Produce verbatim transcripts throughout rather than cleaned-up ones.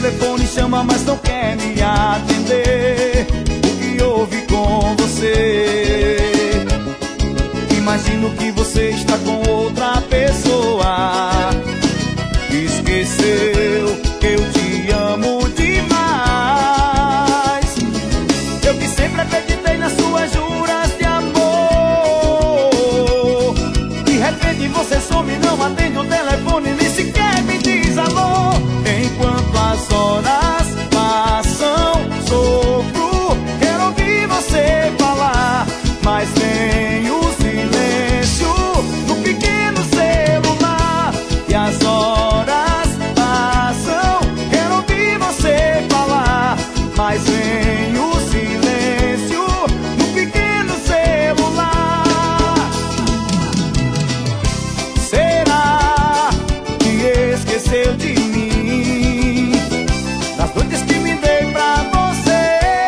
telefone chama, mas não quer me atender. O que houve com você? Imagino que você está com outra pessoa. Esqueceu que eu te amo demais. Eu que sempre acreditei nas suas juras de amor. De repente você some, não atende o telefone, nem sequer me diz alô. Enquanto as horas passam, sofro, quero ouvir você falar, mas tem o silêncio no pequeno celular. E as horas passam, quero ouvir você falar, mas tem o silêncio no pequeno celular. Será que esqueceu de mim, das noites que me dei pra você?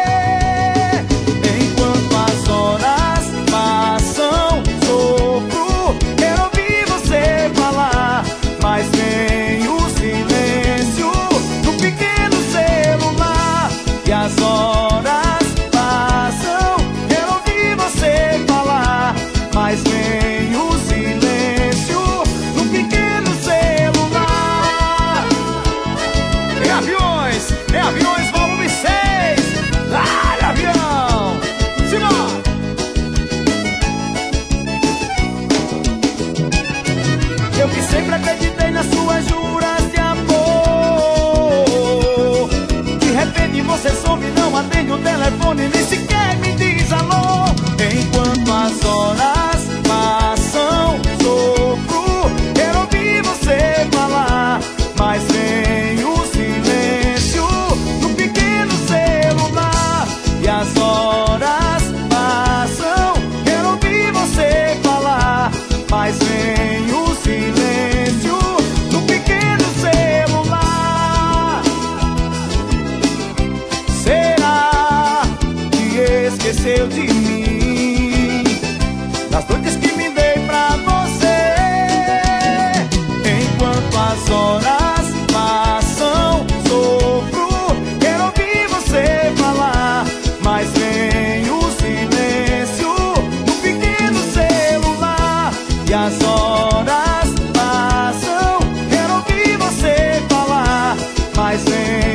Enquanto as horas passam, sofro, quero ouvir você falar, mas vem o silêncio no pequeno celular. E as horas passam, quero ouvir você falar, mas vem o silêncio no pequeno celular. Em aviões, em aviões, volume seis. Dá-lhe avião, Simão. Eu que sempre acreditei nas suas juras de amor. De repente você some, não atende o telefone, nem sequer me diz alô. Enquanto as horas passam, sofro, quero ouvir você falar, mas vem o silêncio no pequeno celular. E as horas passam, quero ouvir você falar, mas vem o silêncio no pequeno celular. Será que esqueceu de mim, das noites que me dei pra você? Enquanto as horas passam, sofro, quero ouvir você falar, mas vem o silêncio no pequeno celular. E as horas passam, quero ouvir você falar, mas vem